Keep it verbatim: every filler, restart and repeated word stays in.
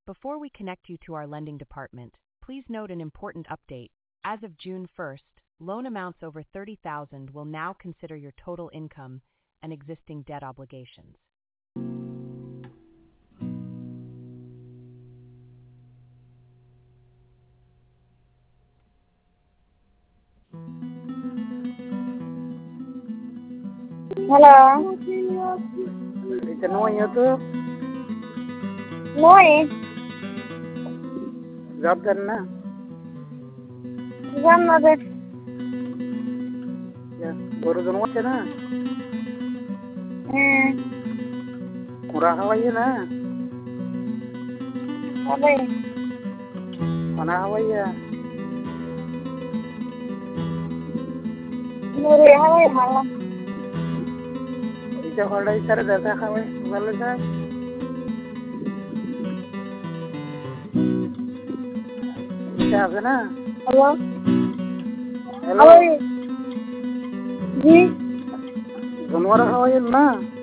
Before we connect you to our lending department, please note an important update. As of June first, loan amounts over thirty thousand dollars will now consider your total income and existing debt obligations. Hello. Ito mo itu Moi. job करना Grandmother. ya baru जन्म से ना Hmm. kurang hawanya na Apa ya? mana hawanya Muri apa ya malam? itu kalau icara data hawai kalau saya siapa na Halo. hello Halo. Ji. जन्म हवया ना